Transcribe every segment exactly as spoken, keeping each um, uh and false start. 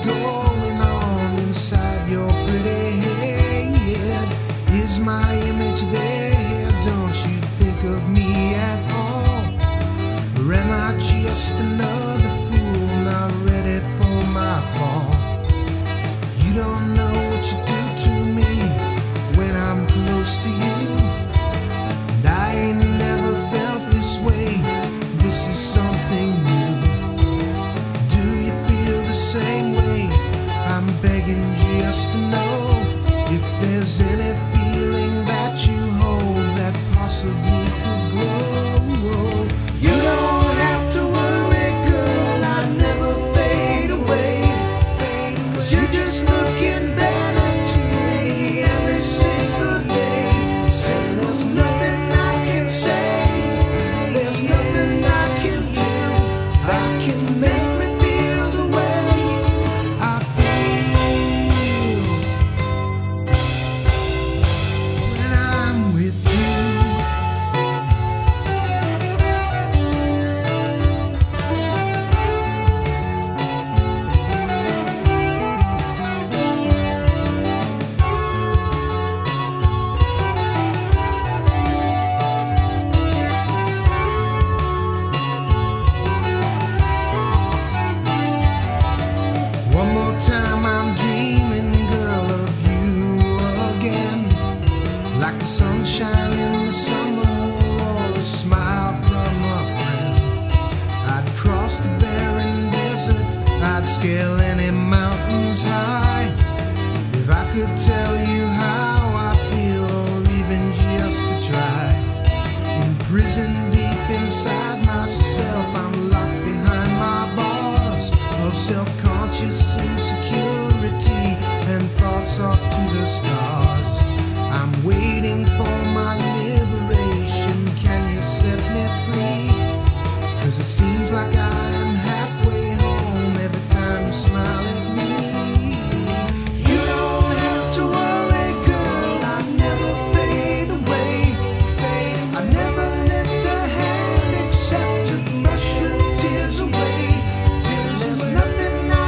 going on inside your pretty head? Is my image there? Don't you think of me at all? Or am I just another fool not ready for my fall? You don't know what you do to me when I'm close to you. And I ain't never felt this way. This is something new. Do you feel the same way? I'm begging just to know if there's any feeling that you hold that possibly could grow. You don't have to worry, girl, I never fade away. 'Cause you're just looking better to me every single day. Say there's nothing I can say, there's nothing I can do. I can make me feel the way I feel when I'm with you. One more time I'm dreaming, girl, of you again. Like the sunshine in the summer or a smile from a friend. I'd cross the barren desert, I'd scale any mountains high. If I could tell you how I feel, or even just to try. Imprisoned deep inside myself, I'm locked behind my bars of self-conscious insecurity and thoughts off to the stars. I'm waiting for my liberation. Can you set me free? 'Cause it seems like I am halfway home every time you smile at me. You don't have to worry, girl, I never fade away. I never lift a hand except to brush your tears away. There's nothing I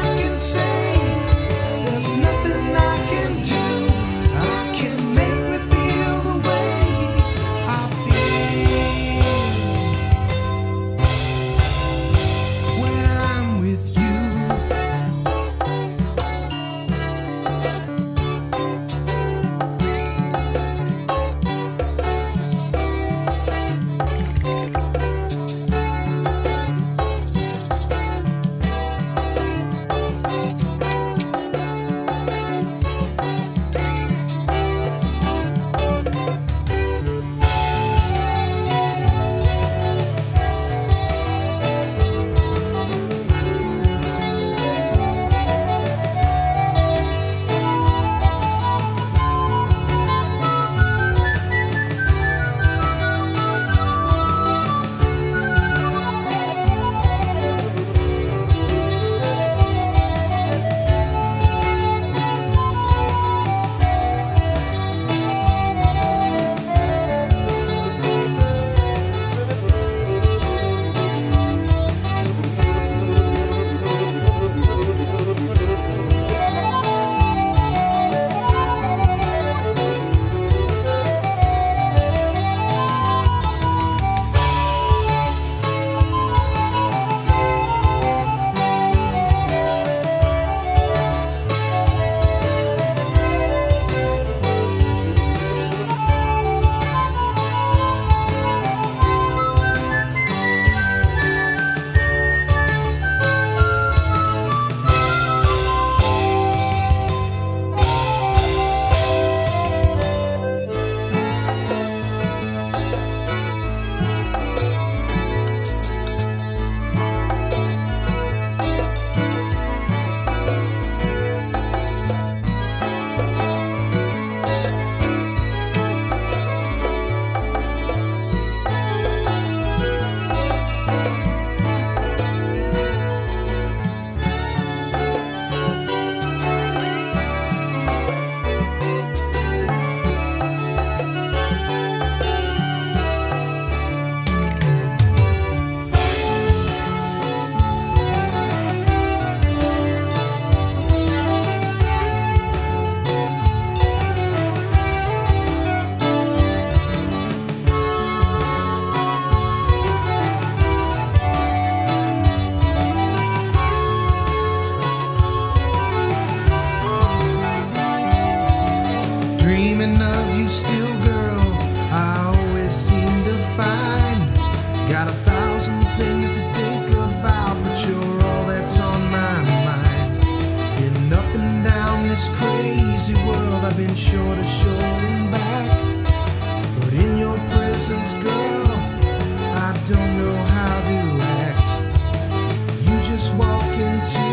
and down this crazy world. I've been shore to shore and back, but in your presence, girl, I don't know how to act. You just walk into